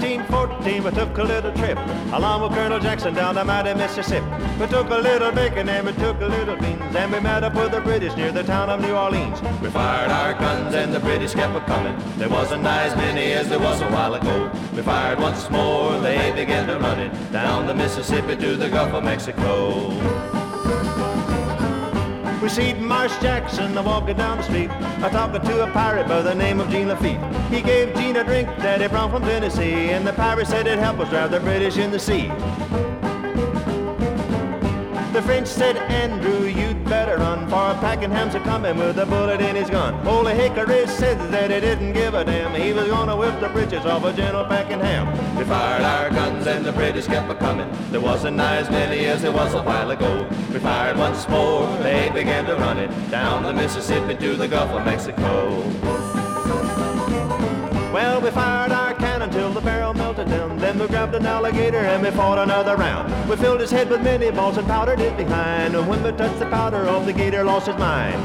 1914 we took a little trip along with Colonel Jackson down the mighty Mississippi. We took a little bacon and we took a little beans, and we met up with the British near the town of New Orleans. We fired our guns and the British kept a-coming. There wasn't as many as there was a while ago. We fired once more, they began to run it down the Mississippi to the Gulf of Mexico. We seen Marsh Jackson walking down the street, talking to a pirate by the name of Gene Lafitte. He gave Gene a drink that he brought from Tennessee, and the pirate said it'd help us drive the British in the sea. The French said, Andrew, you'd better run, for Pakenham's a-coming with a bullet in his gun. Old Hickory said that he didn't give a damn. He was gonna whip the britches off of General Pakenham. We fired our guns and the British kept a-coming. There wasn't as many as there was a while ago. We fired once more, they began to run it down the Mississippi to the Gulf of Mexico. Well, we fired our cannon till the barrel melted down. Then we grabbed an alligator and we fought another round. We filled his head with many balls and powdered it behind. And when we touched the powder off, the gator lost his mind.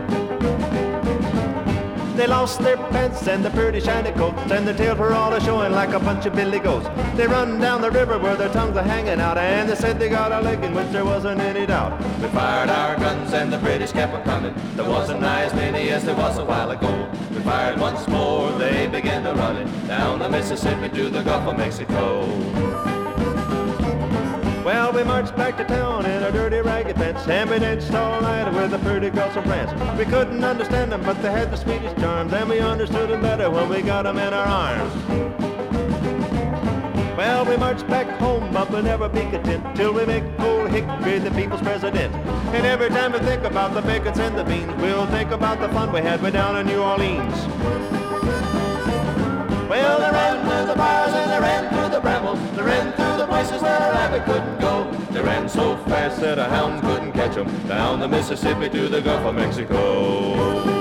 They lost their pants and the pretty shiny coats, and their tails were all a-showing like a bunch of billy goats. They run down the river where their tongues are hanging out, and they said they got a leg in which there wasn't any doubt. We fired our guns and the British kept a-coming. There wasn't as many as there was a while ago. We fired once more, they began to run it down the Mississippi to the Gulf of Mexico. Well, we marched back to town in our dirty ragged pants, and we danced all night with the pretty girls from France. We couldn't understand them, but they had the sweetest charms, and we understood them better when we got them in our arms. Well, we marched back home, but we'll never be content till we make old Hickory the people's president. And every time we think about the bacons and the beans, we'll think about the fun we had way down in New Orleans. Well, they ran through the bars and they ran through the brambles. They ran through the places where a rabbit couldn't go. They ran so fast that a hound couldn't catch them down the Mississippi to the Gulf of Mexico.